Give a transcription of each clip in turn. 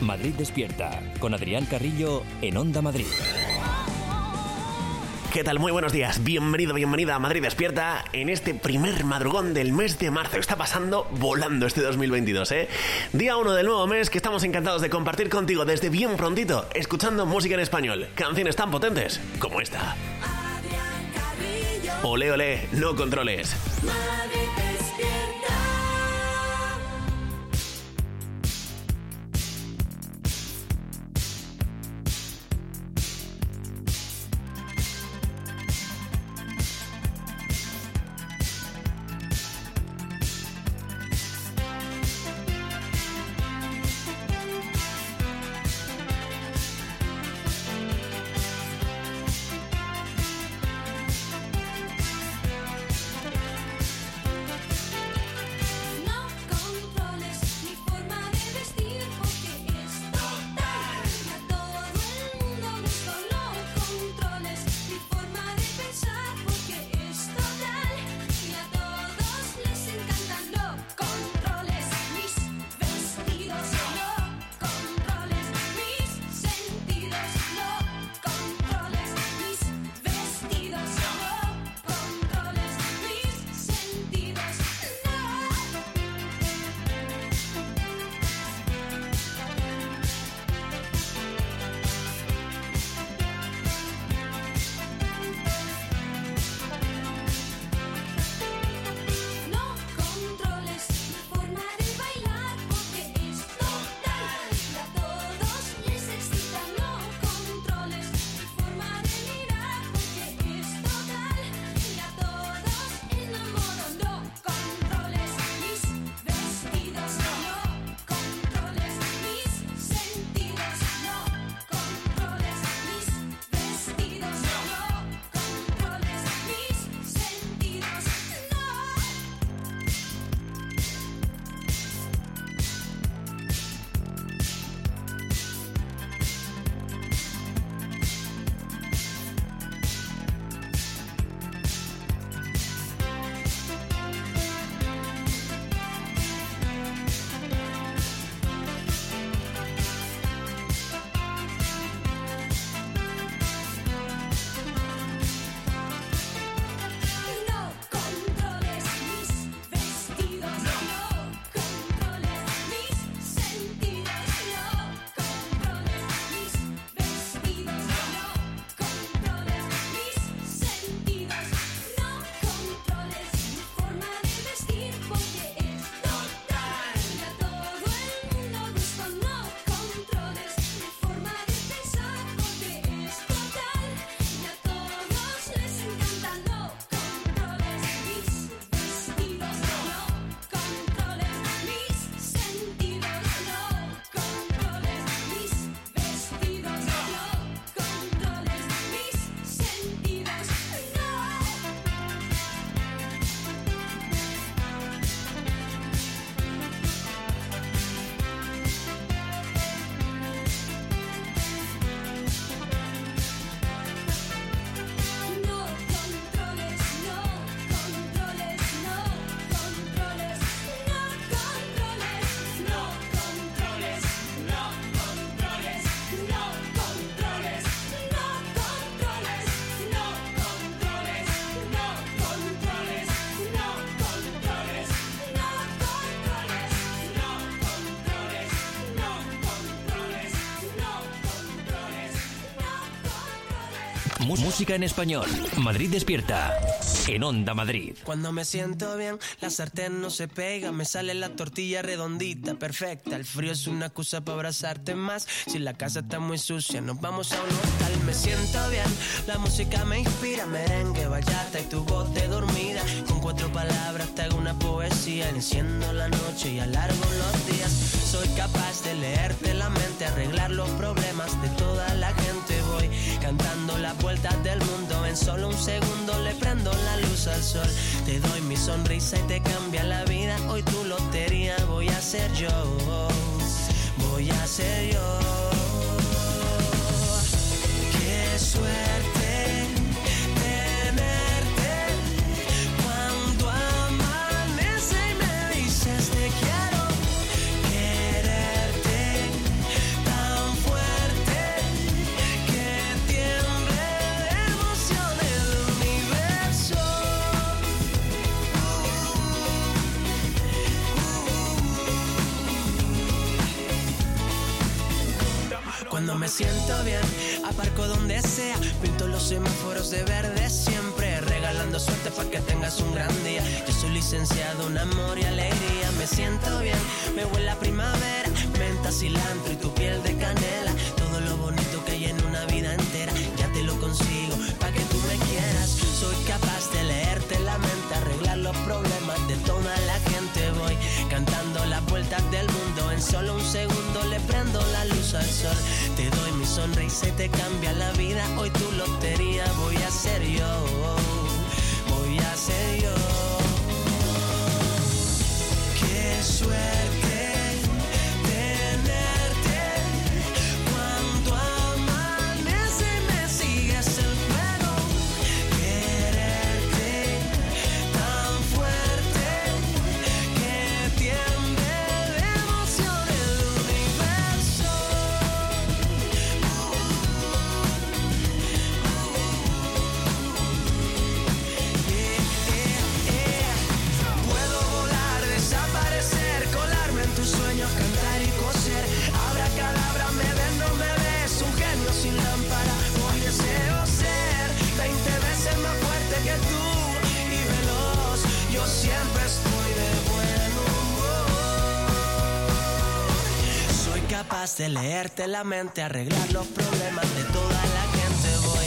Madrid Despierta, con Adrián Carrillo en Onda Madrid. ¿Qué tal? Muy buenos días. Bienvenido, bienvenida a Madrid Despierta en este primer madrugón del mes de marzo. Está pasando volando este 2022, ¿eh? Día 1 del nuevo mes que estamos encantados de compartir contigo desde bien prontito, escuchando música en español. Canciones tan potentes como esta. Olé, olé, no controles. Madrid Despierta. Música en español. Madrid Despierta en Onda Madrid. Cuando me siento bien, la sartén no se pega, me sale la tortilla redondita, perfecta. El frío es una excusa para abrazarte más. Si la casa está muy sucia, nos vamos a un hostal. Me siento bien, la música me inspira, merengue, bachata y tu voz de dormida. Con 4 palabras te hago una poesía, enciendo la noche y alargo los días. Soy capaz de leerte la mente, arreglar los problemas de toda la gente. Voy cantando las vueltas del mundo, en solo un segundo le prendo la luz al sol. Te doy mi sonrisa y te cambia la vida. Hoy tu lotería voy a ser yo, voy a ser yo. Qué suerte tenerte cuando amanece y me dices te quiero. Quererte me siento bien, aparco donde sea, pinto los semáforos de verde siempre, regalando suerte para que tengas un gran día. Yo soy licenciado en amor y alegría, me siento bien, me huele a primavera, menta, cilantro y tu piel de canela, todo lo bonito que hay en una vida entera, ya te lo consigo para que tú me quieras. Soy capaz de leerte la mente, arreglar los problemas de toda la gente, voy cantando las vueltas del mundo, en solo un segundo le prendo la luz al sol, te doy mi sonrisa y te cambia la vida, hoy tu lotería voy a ser yo, voy a ser yo. Qué suerte tenerte, cuando amanece me sigues el juego, quererte tan fuerte que tiemble de emoción el universo. Puedo volar, desaparecer, colarme en tus sueños, cantar y coser. Abracadabra, me ven, no me ves, un genio sin lámpara. Hoy deseo ser 20 veces más fuerte que tú y veloz. Yo siempre estoy de buen humor. Soy capaz de leerte la mente, arreglar los problemas de toda la gente, voy.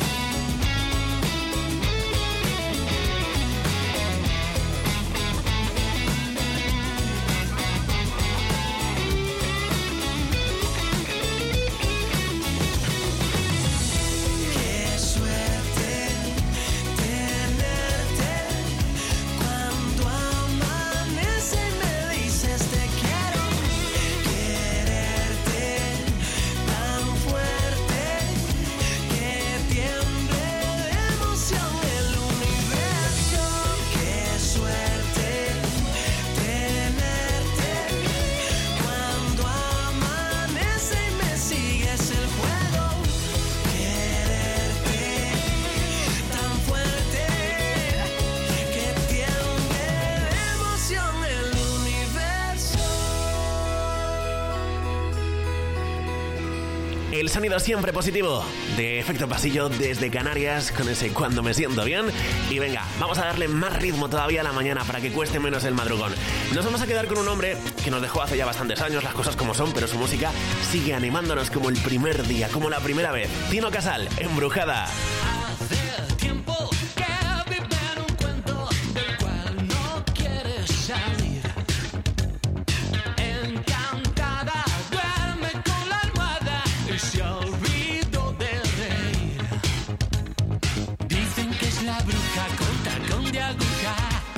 Qué suerte tenerte, cuando amanece me dices te quiero, quererte tan fuerte que tiemble de emoción el universo. Qué suerte tenerte, cuando amanece me sigues el juego, quererte tan fuerte que tiemble de emoción el universo. El sonido siempre positivo de Efecto Pasillo desde Canarias con ese Cuando me siento bien. Y venga, vamos a darle más ritmo todavía a la mañana para que cueste menos el madrugón. Nos vamos a quedar con un hombre que nos dejó hace ya bastantes años, las cosas como son, pero su música sigue animándonos como el primer día, como la primera vez. Tino Casal, Embrujada. Hace tiempo que vive en un cuento del cual no quieres salir. Encantada duerme con la almohada y se olvidó de reír. Dicen que es la bruja con tacón de aguja,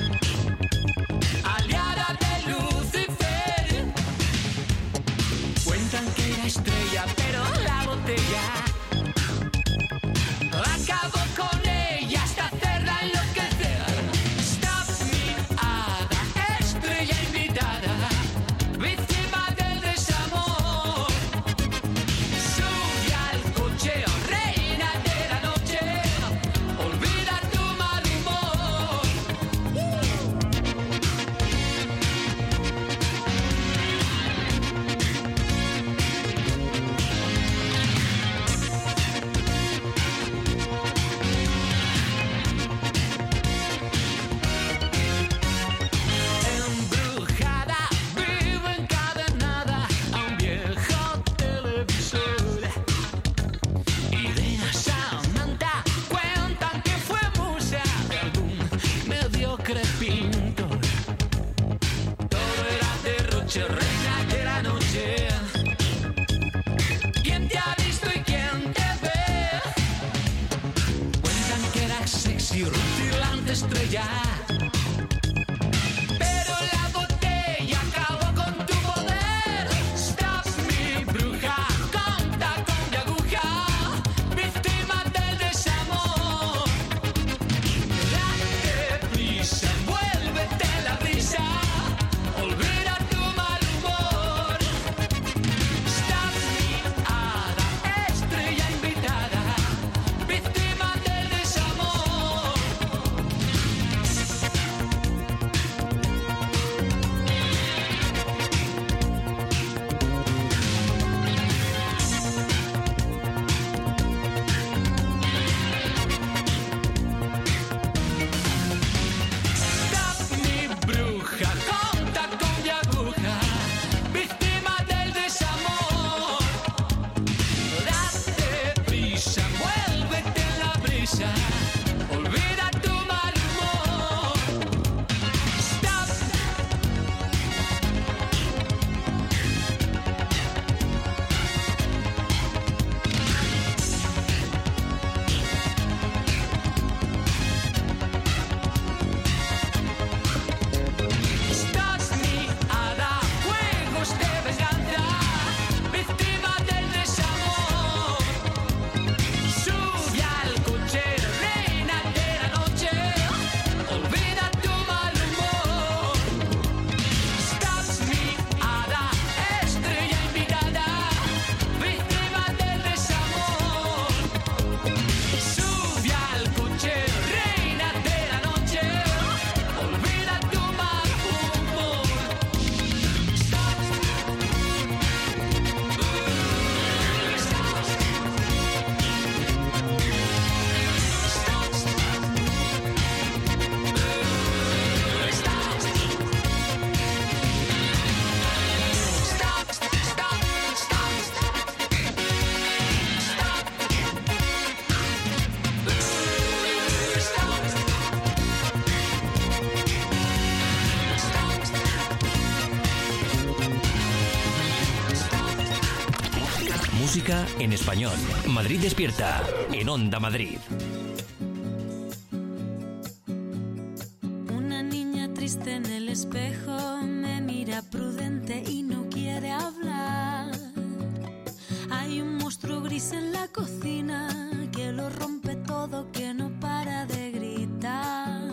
aliada de Lucifer. Cuentan que era estrella, pero la botella acabó con ella hasta hacerla enloquecer. Stop me, hada, estrella invitada, víctima del desamor. Sube al coche, reina de la noche, olvida tu mal humor. Embrujada, vive encadenada a un viejo televisor. Idea Samantha cuentan que fue musa de algún mediocre pintor. Todo era derroche, reina de la noche. ¿Quién te ha visto y quién te ve? Cuentan que era sexy, rutilante estrella. Pero la botella acabó con tu poder. Stop me, bruja, con tacón de aguja, víctima del desamor. Date prisa, envuélvete la risa, olvida tu mal humor. Stop me, hada, estrella invitada, víctima del desamor. Música en español. Madrid Despierta, en Onda Madrid. Una niña triste en el espejo me mira prudente y no quiere hablar. Hay un monstruo gris en la cocina que lo rompe todo, que no para de gritar.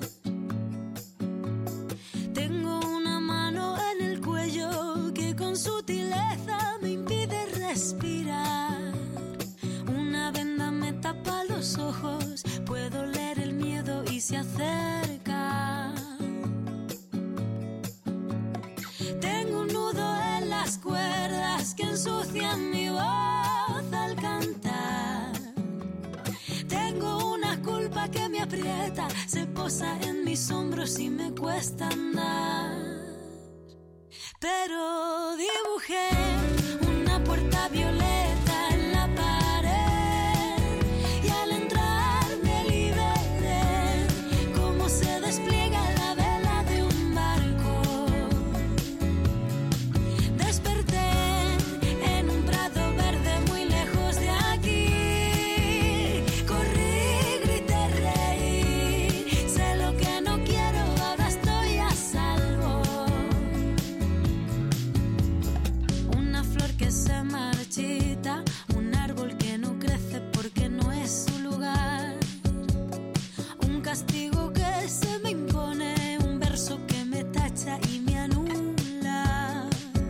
Tengo una mano en el cuello que con sutileza me impide respirar. Una venda me tapa los ojos, puedo leer el miedo y se acerca. Tengo un nudo en las cuerdas que ensucian mi voz al cantar. Tengo una culpa que me aprieta, se posa en mis hombros y me cuesta andar. Pero dibujé una puerta violeta en la pared y al entrar me liberé, como se despliega la vela de un barco. Desperté en un prado verde muy lejos de aquí. Corrí, grité, reí, sé lo que no quiero, ahora estoy a salvo. Una flor que se marchita, un árbol que no crece porque no es su lugar. Un castigo que se me impone, un verso que me tacha y me anula.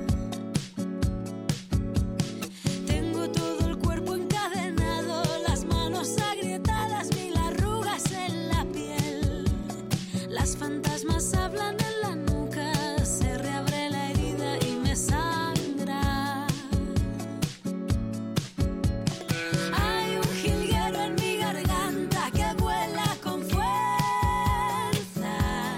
Tengo todo el cuerpo encadenado, las manos agrietadas, mil arrugas en la piel. Las fantasmas hablan en la nuca, se reabre la herida y me sangra. Hay un jilguero en mi garganta que vuela con fuerza.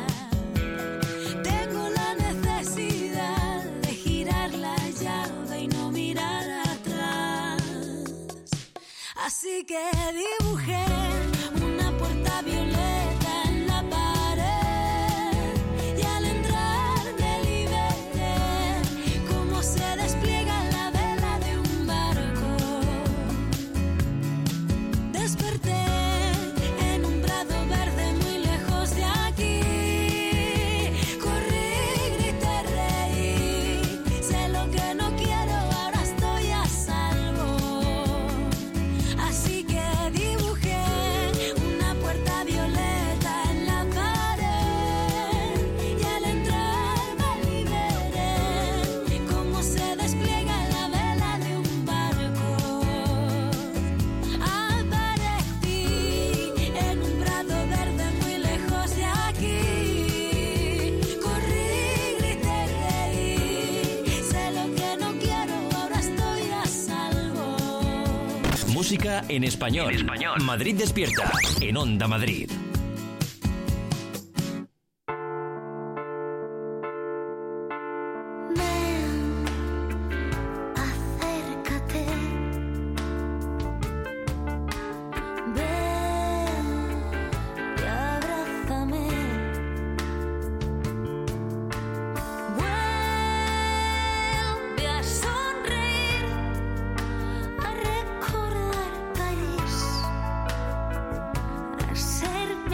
Tengo la necesidad de girar la llave y no mirar atrás. Así que dibujé una puerta violeta en la pared y al entrar me liberé, como se despliega la vela de un barco. Desperté en un prado verde muy lejos de aquí. Corrí, grité, reí, sé lo que no quiero, ahora estoy a salvo. Así que dibujé una puerta violeta en la pared y al entrar me liberé, como se despliega la vela de un barco. Aparecí en un prado verde muy lejos de aquí. Corrí, grité, reí, sé lo que no quiero, ahora estoy a salvo. Música en español. Madrid Despierta, en Onda Madrid. Ven, acércate. Ven y abrázame. Vuelve a sonreír, a recordar París, a ser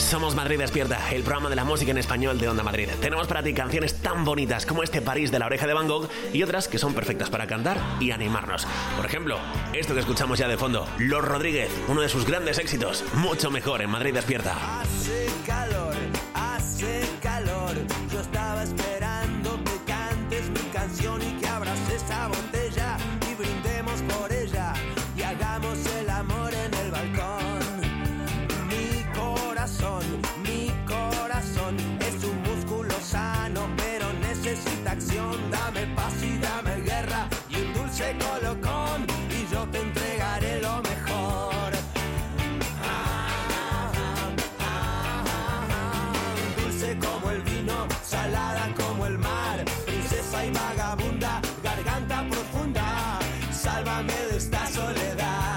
Somos Madrid Despierta, el programa de la música en español de Onda Madrid. Tenemos para ti canciones tan bonitas como este París de La Oreja de Van Gogh y otras que son perfectas para cantar y animarnos. Por ejemplo, esto que escuchamos ya de fondo, Los Rodríguez, uno de sus grandes éxitos, Mucho Mejor en Madrid Despierta. Hace calor, yo estaba esperando que cantes mi canción y que abras esa botella y brindemos por ella y hagamos el amor en el balcón. Mi corazón es un músculo sano, pero necesita acción. Dame paz y dame guerra y un dulce colocón y yo te entregaré lo mejor. Dulce como el vino, salada como el mar, princesa y vagabunda, garganta profunda, sálvame de esta soledad.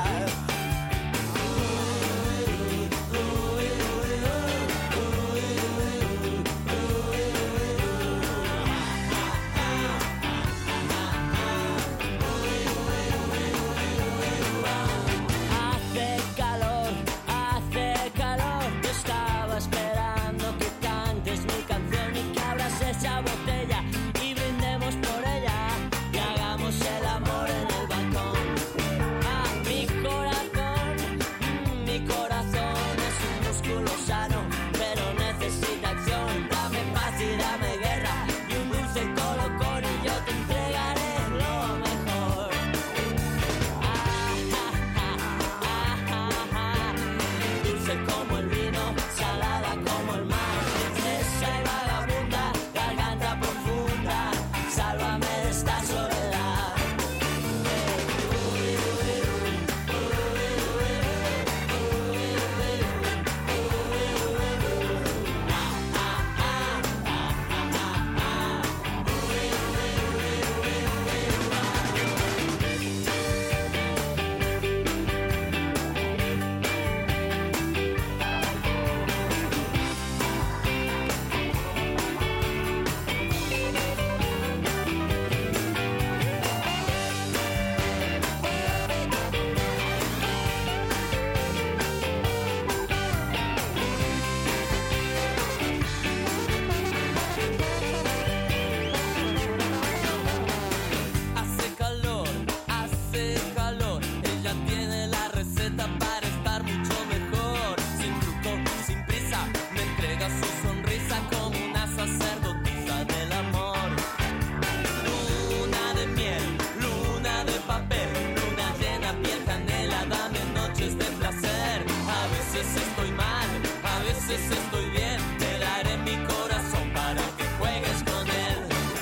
Estoy bien, te daré mi corazón para que juegues con él.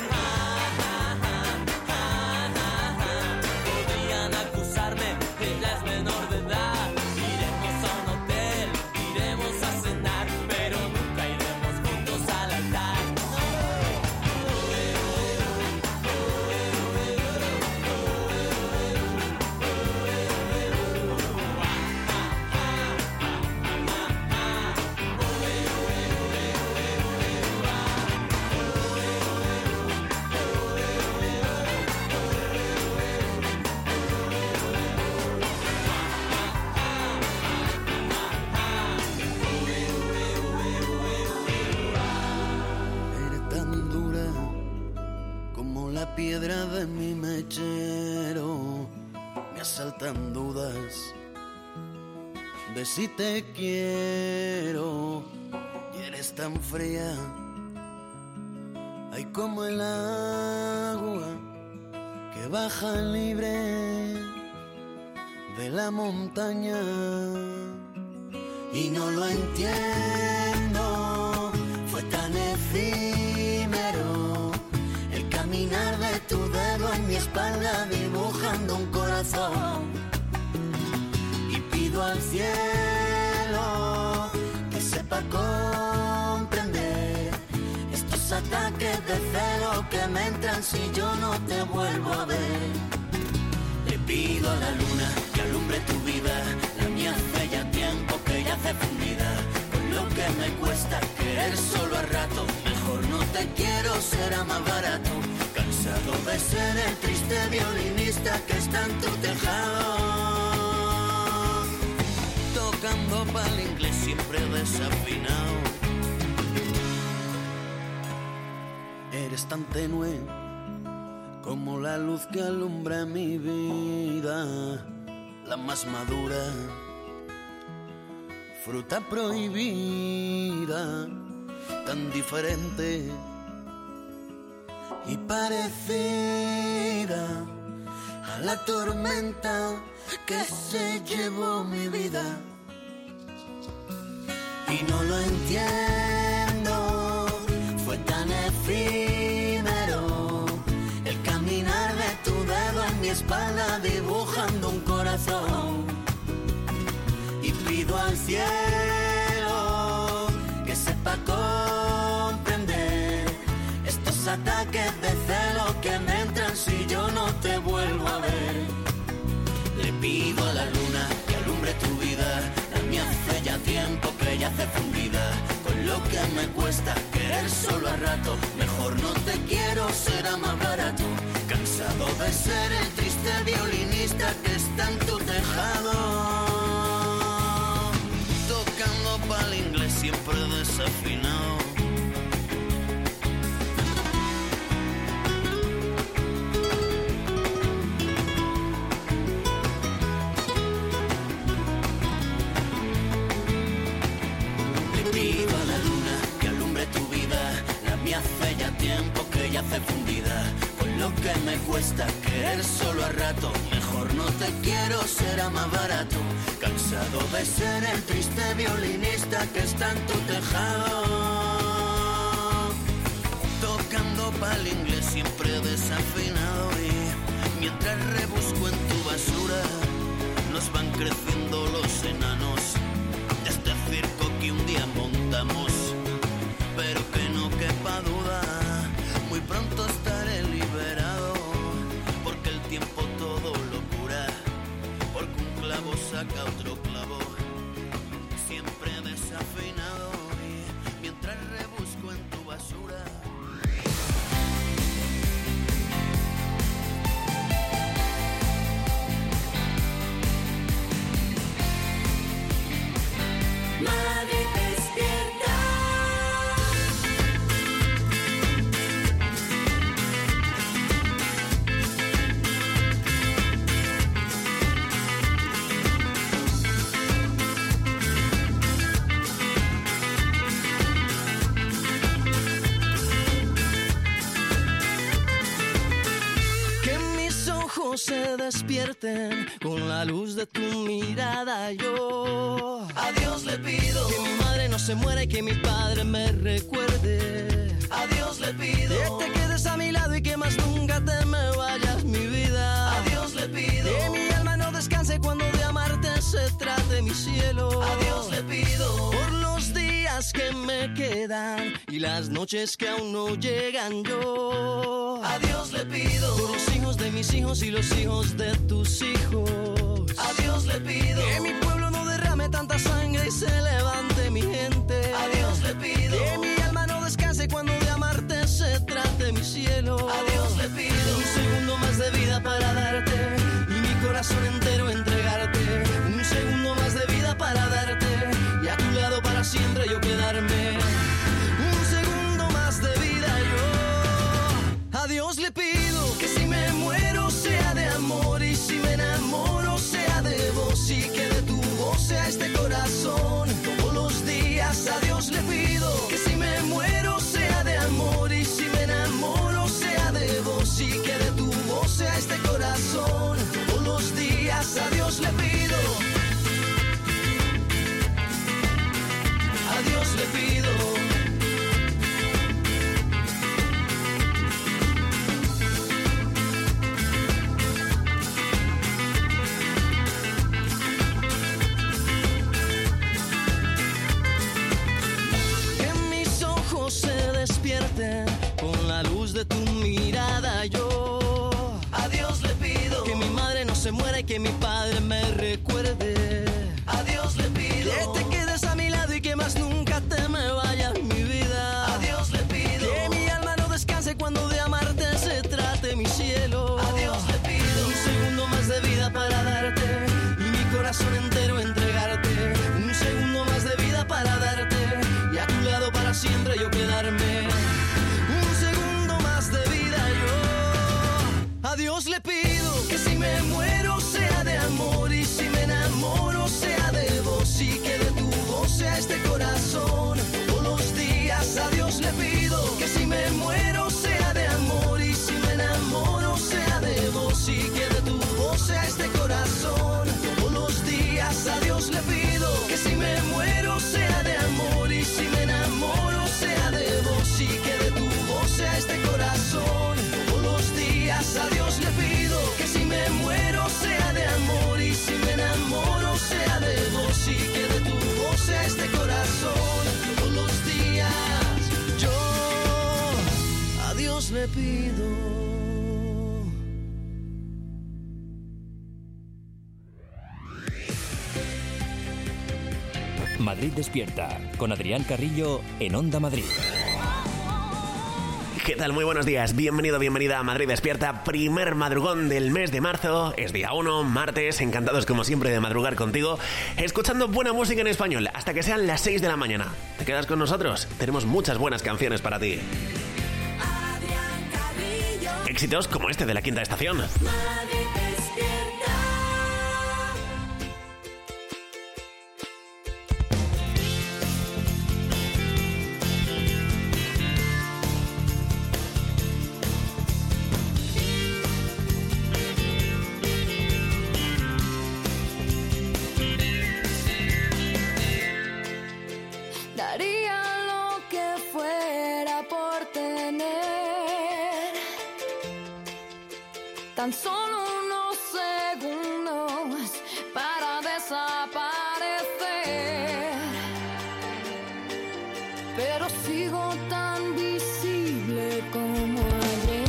Podrían acusarme que ella es menor de edad. Iremos a un hotel, iremos a cenar, pero nunca iremos juntos al altar. Piedra de mi mechero, me asaltan dudas de si te quiero y eres tan fría, ay como el agua que baja libre de la montaña y no lo entiendo, fue tan efímero el caminar de tu dedo en mi espalda dibujando un corazón y pido al cielo que sepa comprender estos ataques de celo que me entran si yo no te vuelvo a ver. Le pido a la luna que alumbre tu vida, la mía hace ya tiempo que yace fundida, con lo que me cuesta querer solo a rato, mejor no te quiero, será más barato, cansado de ser el triste violinista que está en tu tejado, tocando Tocando pa'l inglés siempre desafinado. Eres tan tenue como la luz que alumbra mi vida, la más madura, fruta prohibida, tan diferente y parecida a la tormenta que se llevó mi vida. Y no lo entiendo, fue tan efímero el caminar de tu dedo en mi espalda dibujando un corazón. Y pido al cielo que sepa comprender estos ataques de celo que me entran si yo no te vuelvo a ver. Le pido a la luna que alumbre tu vida, la mía hace ya tiempo que yace fundida. Con lo que me cuesta querer solo a rato, mejor no te quiero, será más barato. Cansado de ser el triste violinista que está en tu tejado, tocando pa'l inglés siempre desafinado. Hace ya tiempo que yace fundida. Con lo que me cuesta querer solo a rato, mejor no te quiero, será más barato. Cansado de ser el triste violinista que está en tu tejado, tocando pa'l inglés siempre desafinado. Y mientras rebusco en tu basura, nos van creciendo los enanos de este circo que un día montamos. Pero que no quepa duda, muy pronto estaré liberado, porque el tiempo todo lo cura, porque un clavo saca otro clavo, siempre desafinado. Y mientras rebusco en tu basura, Madrid despierta. Se despierten con la luz de tu mirada. Yo a Dios le pido que mi madre no se muera y que mi padre me recuerde. A Dios le pido que te quedes a mi lado y que más nunca te me vayas, mi vida. A Dios le pido que mi alma no descanse cuando de amarte se trate, mi cielo. A Dios le pido por los días que me quedan y las noches que aún no llegan. Yo a Dios le pido por los hijos de mis hijos y los hijos de tus hijos. A Dios le pido que mi pueblo no derrame tanta sangre y se levante mi gente. A Dios le pido que mi alma no descanse cuando de amarte se trate, mi cielo. A Dios le pido un segundo más de vida para darte y mi corazón entero entregarte. Un segundo más de vida para darte y a tu lado para siempre yo quedarme. Un segundo más de vida yo. A Dios le pido que si me muero sea de amor y si me enamoro sea de vos y que de tu voz sea este corazón todos los días. A Dios le pido que si me muero sea de amor y si me enamoro sea de vos y que de tu voz sea este corazón todos los días. A Dios le pido. A Dios le pido. Con la luz de tu mirada yo a Dios le pido que mi madre no se muera y que mi padre me recuerde. A Dios le pido que te quedes a mi lado y que más nunca te me vayas, mi vida. A Dios le pido que mi alma no descanse cuando de amarte se trate, mi cielo. A Dios le pido un segundo más de vida para darte y mi corazón entero entregarte. Un segundo pido. Madrid Despierta, con Adrián Carrillo en Onda Madrid. ¿Qué tal? Muy buenos días. Bienvenido, bienvenida a Madrid Despierta. Primer madrugón del mes de marzo. Es día 1, martes. Encantados como siempre de madrugar contigo, escuchando buena música en español hasta que sean las 6 de la mañana. ¿Te quedas con nosotros? Tenemos muchas buenas canciones para ti. Éxitos como este de La Quinta Estación. Madrid Despierta. Daría lo que fuera por tener tan solo unos segundos para desaparecer, pero sigo tan visible como ayer.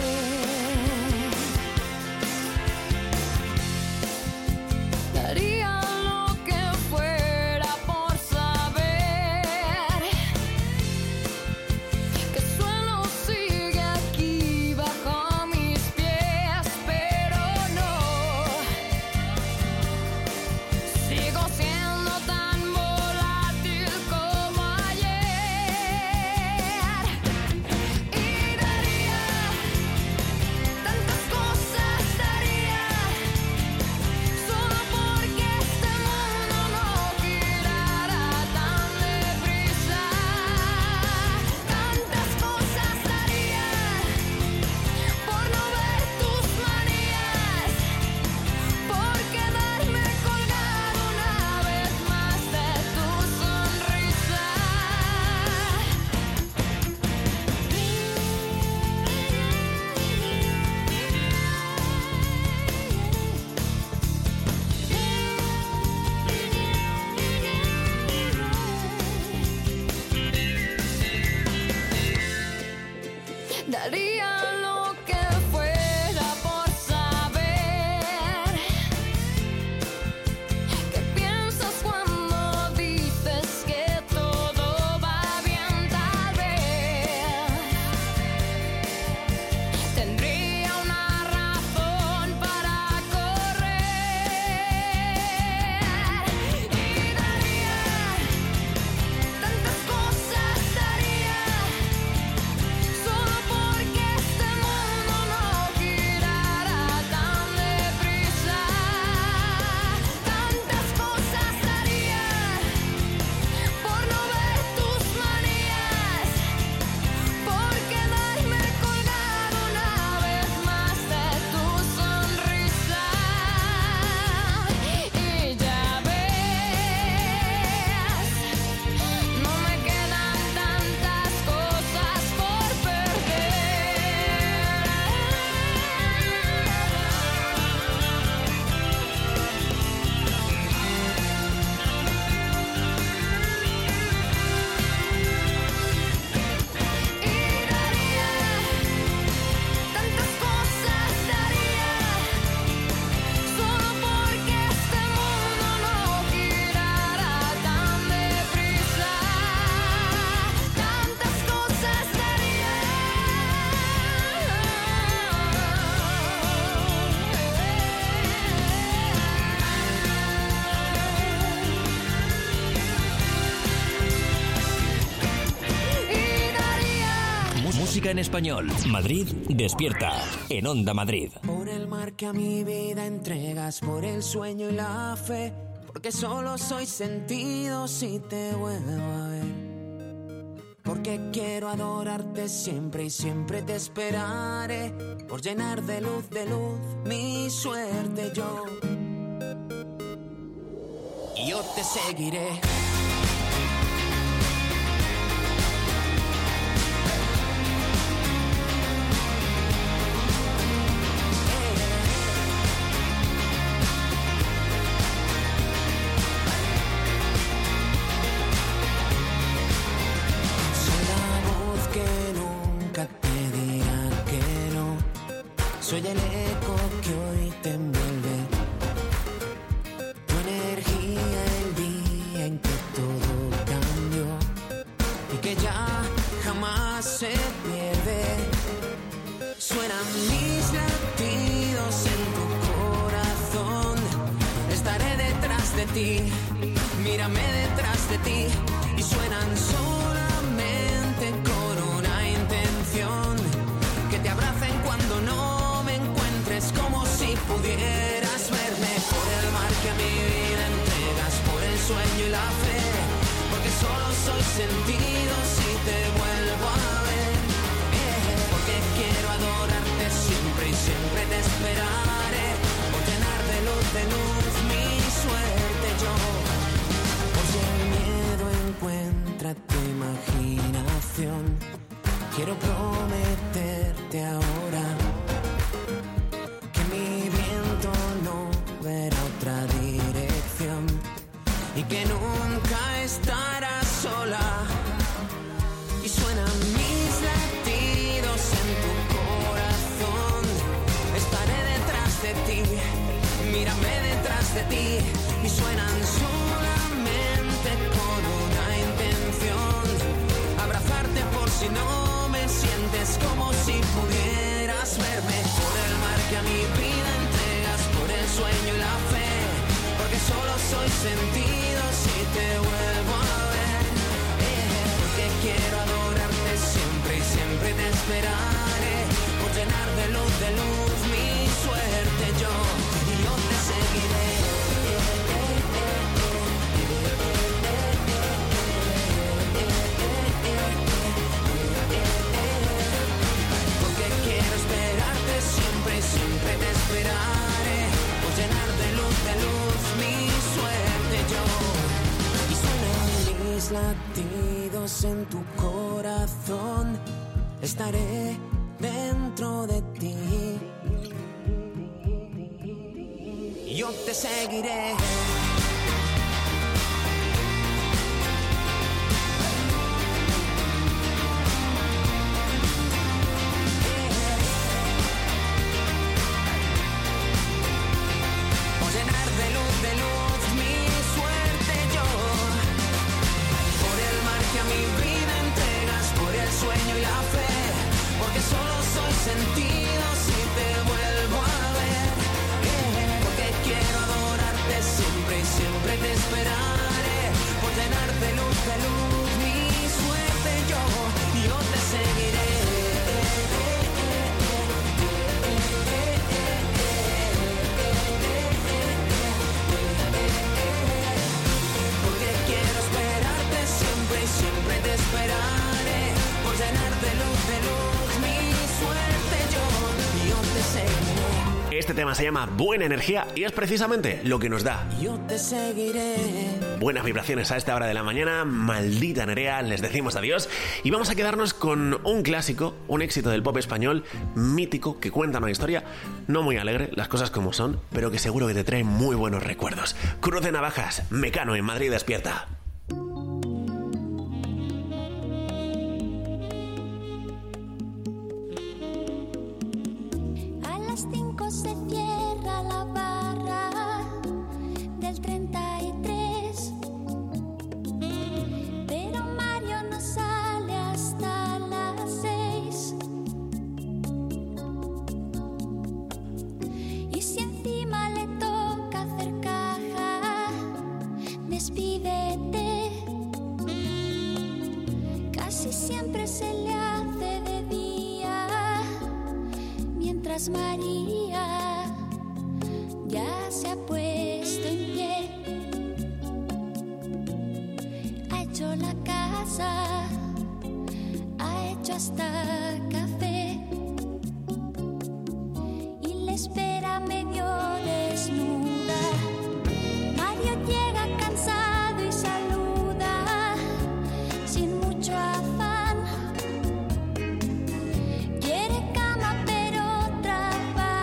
Daría lo que fuera por saber que el suelo sigue aquí bajo mis pies, pero no. Sigo siendo tan volátil como ayer. Y daría tantas cosas, daría solo porque este mundo no girara tan deprisa. Tantas cosas daría por no ver tus manías, por quedarme colgado una vez más de tu sonrisa. Daría lo que fuera por saber qué piensas cuando dices que todo va bien. Tal vez tendría una razón para correr. Y daría tantas cosas, daría solo porque este mundo no girara tan deprisa. Tantas cosas daría por no ver tus manías, por quedarme colgado una vez más de tu sonrisa. Y ya ves, no me quedan tantas cosas por perder. Y daría tantas cosas, daría solo porque este mundo no girara tan deprisa. Tantas cosas daría. Y daría. Música en español. Madrid Despierta en Onda Madrid. Por el mar que a mi vida entregas, por el sueño y la fe, porque solo soy sentido si te vuelvo a ver. Porque quiero adorarte siempre y siempre te esperaré, por llenar de luz mi suerte yo. Y yo te seguiré. Soy la voz que nunca te dirá que de ti, mírame detrás de ti y suenan solamente con una intención, que te abracen cuando no me encuentres, como si pudieras verme por el mar que a mi vida entregas, por el sueño y la fe, porque solo soy sentido si te vuelvo a ver, porque quiero adorarte siempre y siempre te esperaré, por llenar de luz mi suerte yo, por si el miedo encuentra tu imaginación, quiero prometerte ahora que mi viento no verá otra dirección y que nunca estarás sola. Y suenan mis latidos en tu corazón, estaré detrás de ti, mírame detrás de ti, y suenan solamente con una intención, abrazarte por si no me sientes, como si pudieras verme por el mar que a mi vida entregas, por el sueño y la fe, porque solo soy sentido si te vuelvo a ver, porque quiero adorarte siempre y siempre te esperaré, por llenar de luz mi suerte yo, y yo te seguiré. Porque quiero esperarte siempre y siempre te esperaré, por llenar de luz mi suerte yo, y suenan mis latidos en tu corazón, estaré dentro de ti, y yo te seguiré. Por llenar de luz mi suerte yo, por el mar que a mi vida entregas, por el sueño y la fe, porque solo soy sentido si te vuelvo a ver, porque quiero adorarte siempre y siempre te esperaré, por llenar de luz mi suerte yo, y yo te seguiré. Porque quiero esperarte siempre y siempre te esperaré, por llenar de luz mi suerte yo, y yo te seguiré. Este tema se llama Buena Energía y es precisamente lo que nos da Yo te seguiré. buenas vibraciones a esta hora de la mañana. Maldita Nerea, les decimos adiós y vamos a quedarnos con un clásico, un éxito del pop español mítico que cuenta una historia no muy alegre, las cosas como son, pero que seguro que te trae muy buenos recuerdos. Cruz de Navajas, Mecano en Madrid Despierta. A las 5 se cierra la barra del 33, pero Mario no sale hasta las 6. Y si encima le toca hacer caja, despídete. Casi siempre se le hace de día, mientras María ya se ha puesto en pie. Ha hecho la casa, ha hecho hasta café y le espera medio desnuda. Mario llega cansado y saluda sin mucho afán. Quiere cama pero trabaja.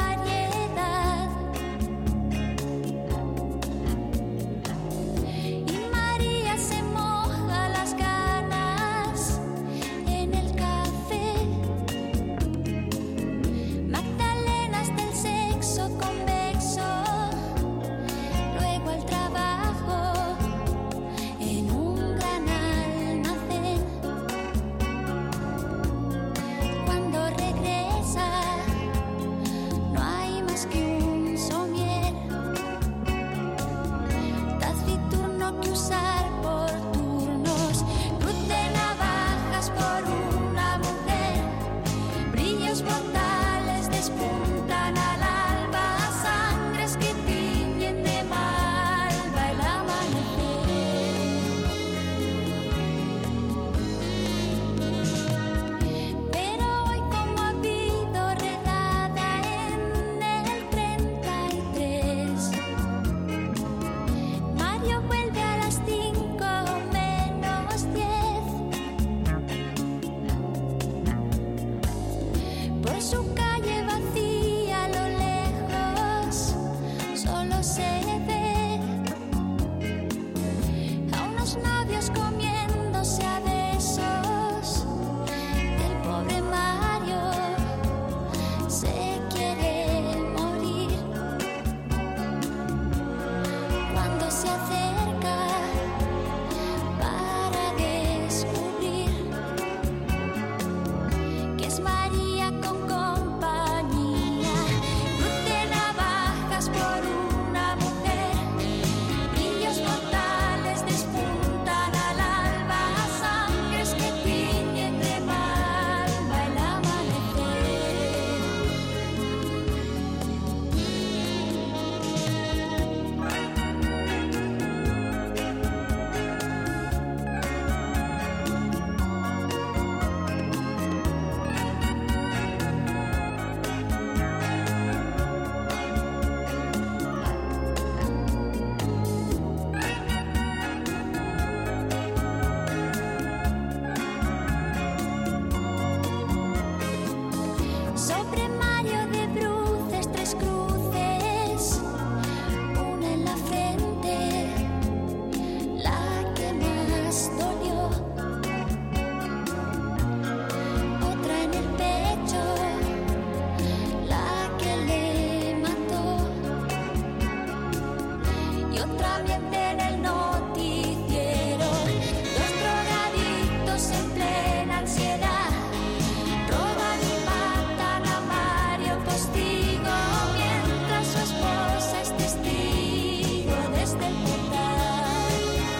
y otra miente en el noticiero. Dos drogadictos en plena ansiedad roban y matan a Mario Postigo mientras su esposa es testigo desde el portal.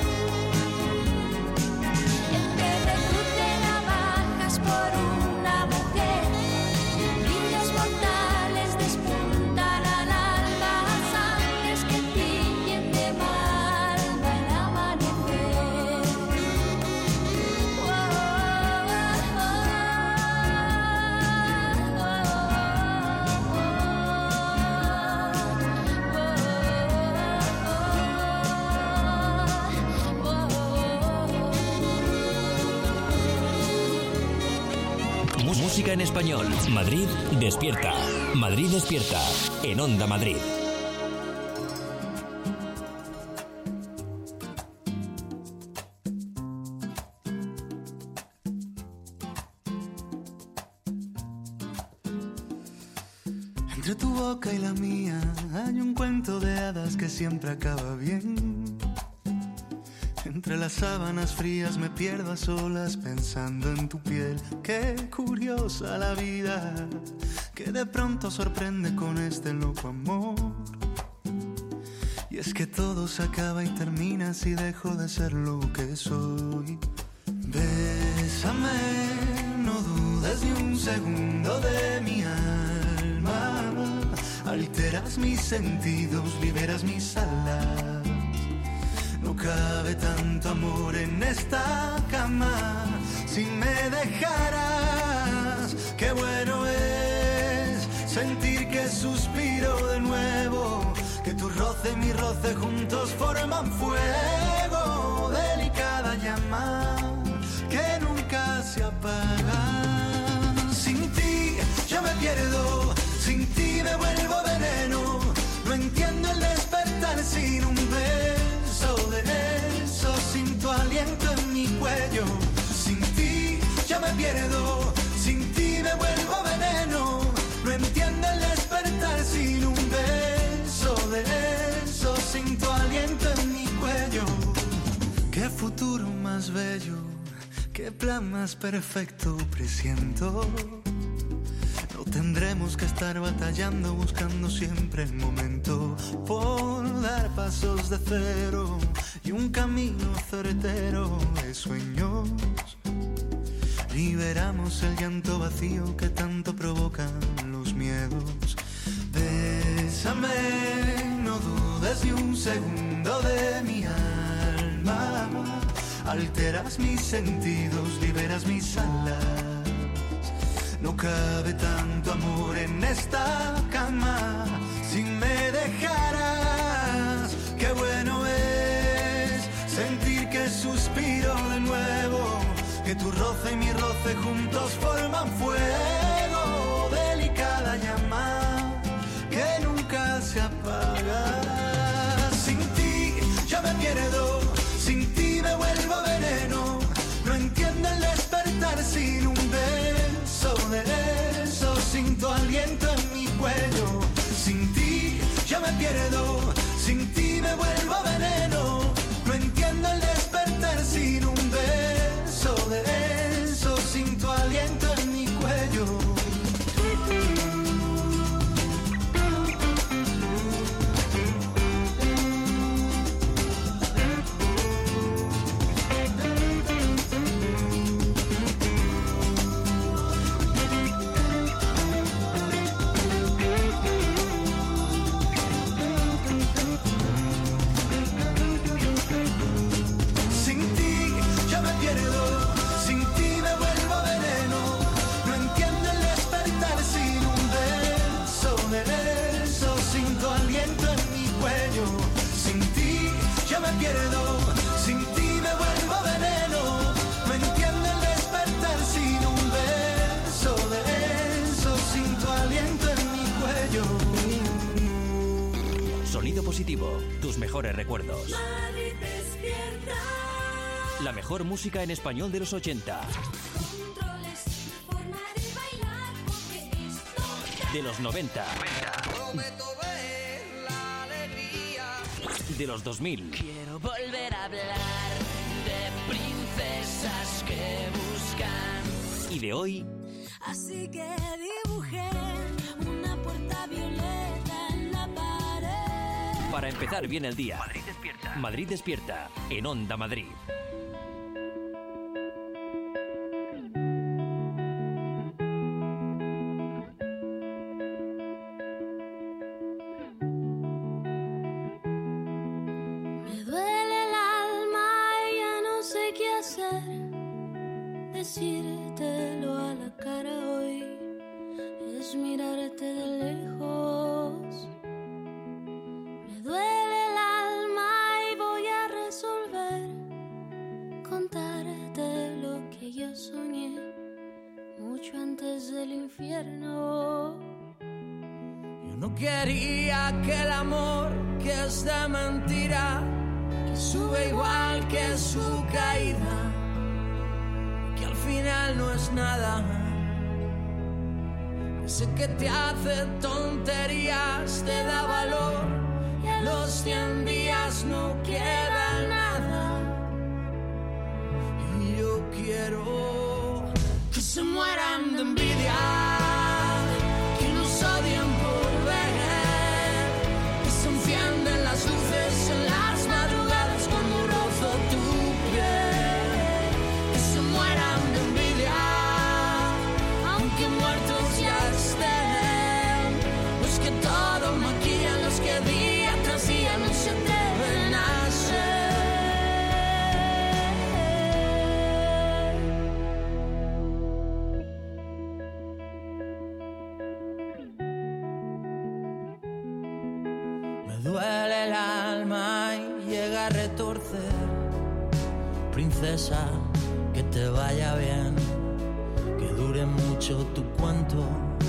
Entre recruz de navajas por una mujer, brillos mortales despuntan al alba, sangres que tiñen de malva el amanecer. Música en español. Madrid despierta. Madrid despierta. En Onda Madrid. Entre tu boca y la mía hay un cuento de hadas que siempre acaba bien. Entre las sábanas frías me pierdo a solas pensando en tu piel. Qué curiosa la vida, que de pronto sorprende con este loco amor. Y es que todo se acaba y termina si dejo de ser lo que soy. Bésame, no dudes ni un segundo de mi alma. Alteras mis sentidos, liberas mis alas. No cabe tanto amor en esta cama. Si me dejaras, qué bueno es sentir que suspiro de nuevo, que tu roce y mi roce juntos forman fuego. Delicada llama que nunca se apaga. Sin ti yo me pierdo, sin ti me vuelvo veneno. No entiendo el despertar sin un beso de eso, sin tu aliento en mi cuello. Sin ti yo me pierdo, sin ti me vuelvo veneno. No entiendo el despertar sin un beso de eso, sin tu aliento en mi cuello. Qué futuro más bello, qué plan más perfecto presiento. No tendremos que estar batallando, buscando siempre el momento por dar pasos de cero y un camino certero de sueños. Liberamos el llanto vacío que tanto provocan los miedos. Bésame, no dudes ni un segundo de mi alma. Alteras mis sentidos, liberas mis alas. No cabe tanto amor en esta cama. Si me dejaras, qué bueno es sentir que suspiro de nuevo, que tu roce y mi roce juntos forman fuego. Delicada llama que nunca se apaga. Sin ti yo me pierdo, sin ti me vuelvo veneno. No entiendo el despertar sin un beso de eso, sin tu aliento en mi cuello. Sin ti yo me pierdo, sin ti me vuelvo veneno. No entiendo el despertar sin un beso de eso, sin tu aliento en mi cuello. Positivo, tus mejores recuerdos. Madrid despierta. La mejor música en español de los 80. Controles, formar y bailar, porque esto De los 90. de los 2000. Quiero volver a hablar de princesas que buscan. Y de hoy, Así que dibujé una puerta violeta en la pared. para empezar bien el día. Madrid despierta en Onda Madrid. Me duele el alma y ya no sé qué hacer. Decírtelo a la cara hoy es mirarte de lejos. Me duele el alma y voy a resolver contarte lo que yo soñé mucho antes del infierno. Yo no quería que el amor que es de mentira, que sube igual que su caída, que al final no es nada. Ese que te hace tonterías, te da valor y a los 100 días no queda nada. Y yo quiero que se mueran de envidia, que nos odien por ver, que se encienden las luces en las madrugadas cuando rozo tu piel, que se mueran de envidia, aunque muertos ya estén, los que todo maquillan, los que día tras día no se atreven a ser. Me duele el alma y llega a retorcer. Princesa, que te vaya bien, que dure mucho tu cuento.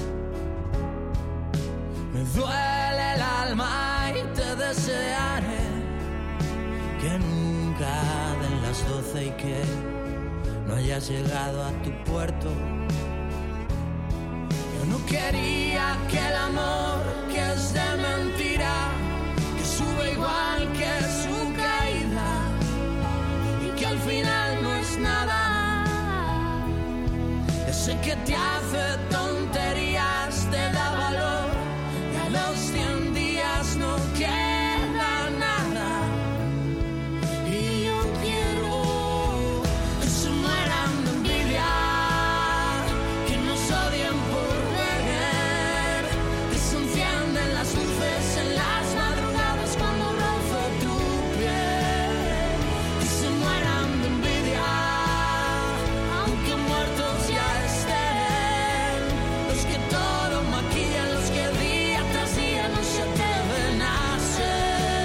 Me duele el alma y te desearé que nunca den las 12 y que no hayas llegado a tu puerto. Yo no quería que el amor que es de mentira, que sube igual que su caída y que al final no es nada. Ese que te hace tonterías, te da valor y a los 100 días no queda nada. Y yo quiero que se mueran de envidia, que nos odien por ver, que se encienden las luces en las madrugadas cuando rozo tu piel, que se mueran de envidia, aunque muertos ya estén, los que todo maquillan, los que día tras día no se atreven a ser.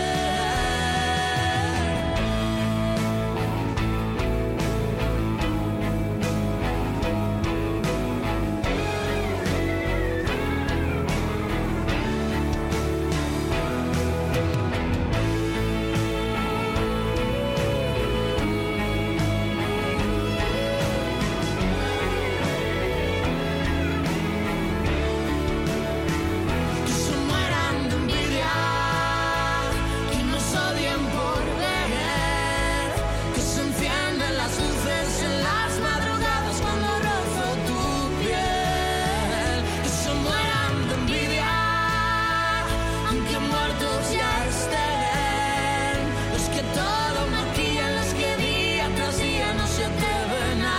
Que se mueran de envidia, que nos odien por ver, que se encienden las luces en las madrugadas cuando rozo tu piel, que se mueran de envidia, aunque muertos ya estén, los que todo maquillan, los que día tras día no se atreven a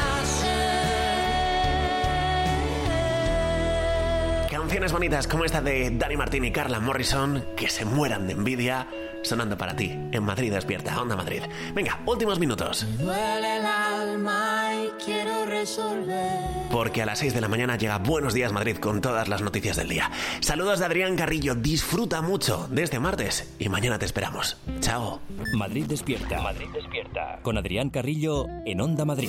ser. Canciones bonitas como esta de Dani Martín y Carla Morrison, que se mueran de envidia, sonando para ti en Madrid Despierta, Onda Madrid. Venga, últimos minutos, Duele el alma y quiero resolver. porque a las 6 de la mañana llega Buenos Días Madrid con todas las noticias del día. Saludos de Adrián Carrillo, disfruta mucho de este martes y mañana te esperamos. Chao. Madrid despierta. Madrid despierta. Con Adrián Carrillo en Onda Madrid.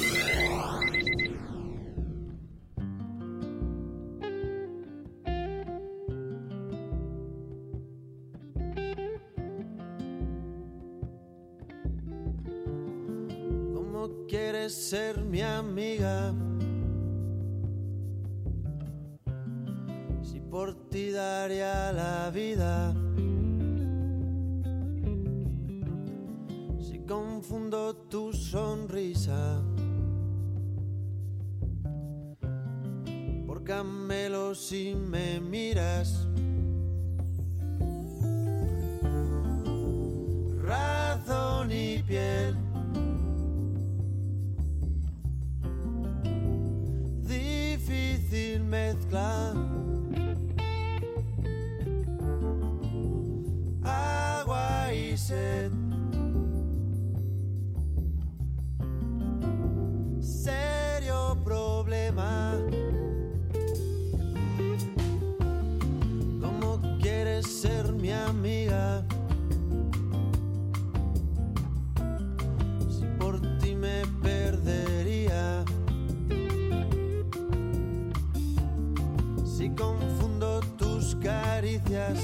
¿Cómo quieres ser mi amiga? Si por ti daría la vida. confundo tu sonrisa por Camelo si me miras. Razón y piel, difícil mezcla. Agua y sed, serio problema. ¿Cómo quieres ser mi amiga? Si por ti me perdería. Si confundo tus caricias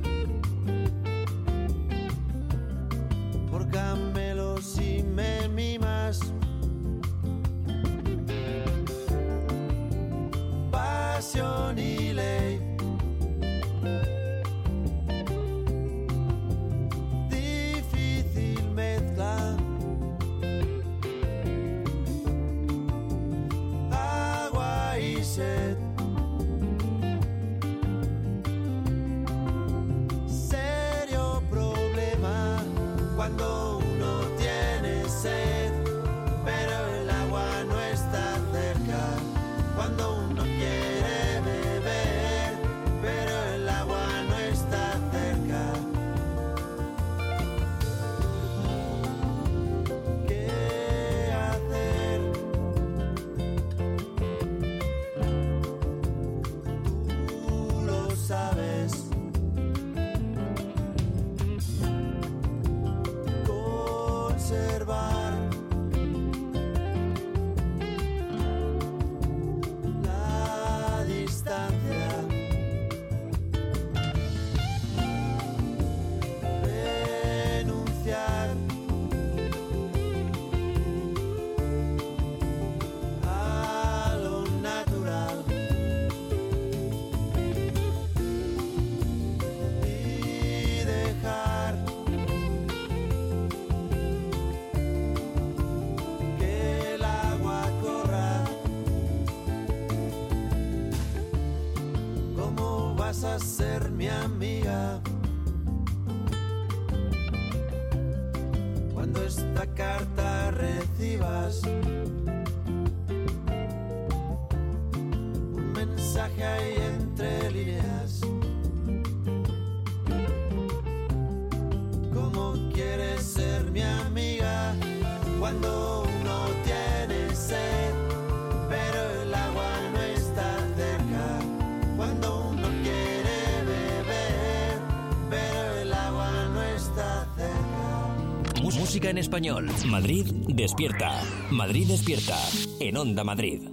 por Camelo si me mimas. Pasión y ley, difícil mezcla. Agua y sed, serio problema. Cuando uno tiene sed, pero el agua no está cerca. Cuando uno quiere beber, pero el agua no está cerca. ¿Qué hacer? Tú lo sabes. Conservar la distancia, renunciar a lo natural y dejar que el agua corra. ¿Cómo vas a ser mi amiga cuando esta carta recibas un mensaje ahí entre líneas? ¿Cómo quieres ser mi amiga cuando uno tiene sed, pero el agua no está cerca? Cuando uno quiere beber, pero el agua no está cerca. Música en español. Madrid despierta. Madrid despierta. En Onda Madrid.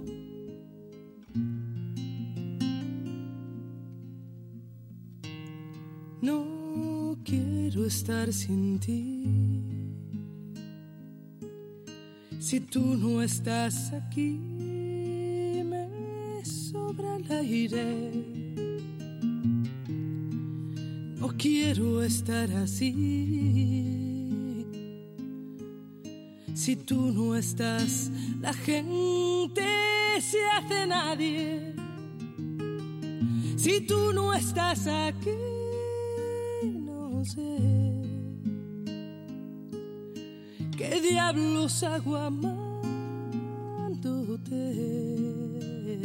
No quiero estar sin ti. Si tú no estás aquí, me sobra el aire. No quiero estar así. Si tú no estás, la gente se hace nadie. Si tú no estás aquí, no sé qué diablos hago amándote.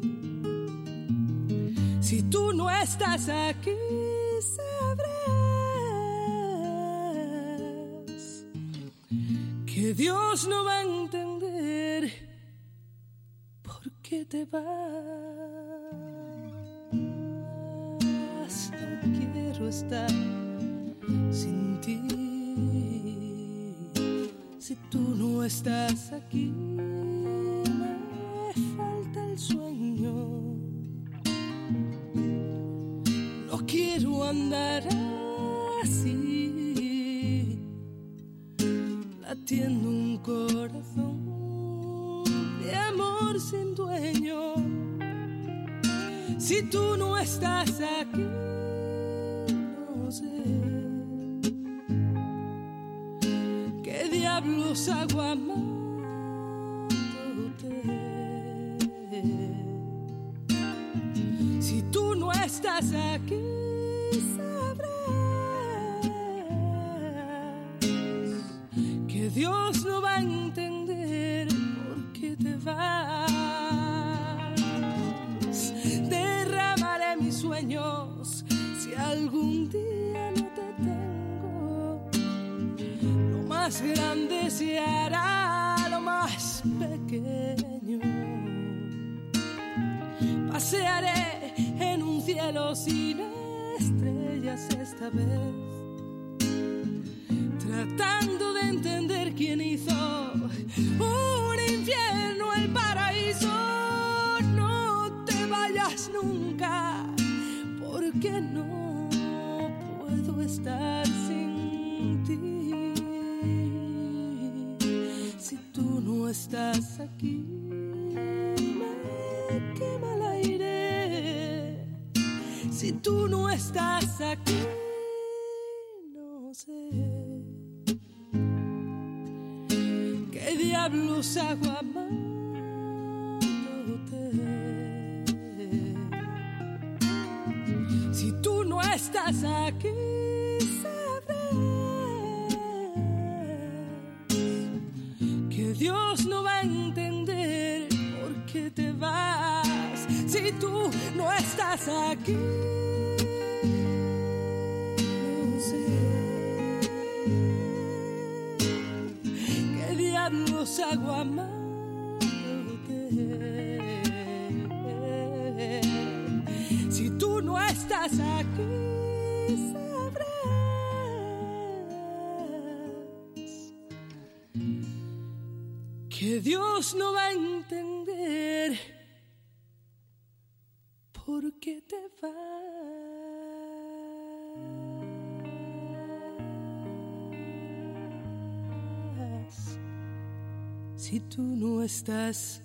Si tú no estás aquí, sabrás que Dios no va a entender por qué te vas. No quiero estar sin ti. Si tú no estás aquí, me falta el sueño. No quiero andar así, latiendo un corazón de amor sin dueño. Si tú no estás aquí, no sé qué diablos diablos hago amándote? Si tú no estás aquí, sabrás que Dios no va a entender por qué te vas. Derramaré mis sueños si algún día no te tengo. Lo más grande se hará lo más pequeño. Pasearé en un cielo sin estrellas esta vez, tratando de entender quién hizo un infierno el paraíso. No te vayas nunca, porque no puedo estar sin ti. Si tú no estás aquí, me quema el aire. Si tú no estás aquí, no sé qué diablos hago amándote. Si tú no estás aquí, sabrás que Dios no va a entender por qué te vas. Si tú no estás aquí, no sé qué diablos hago amándote. Si tú no estás aquí, sabrás que Dios no va a entender por qué te vas. Si tú no estás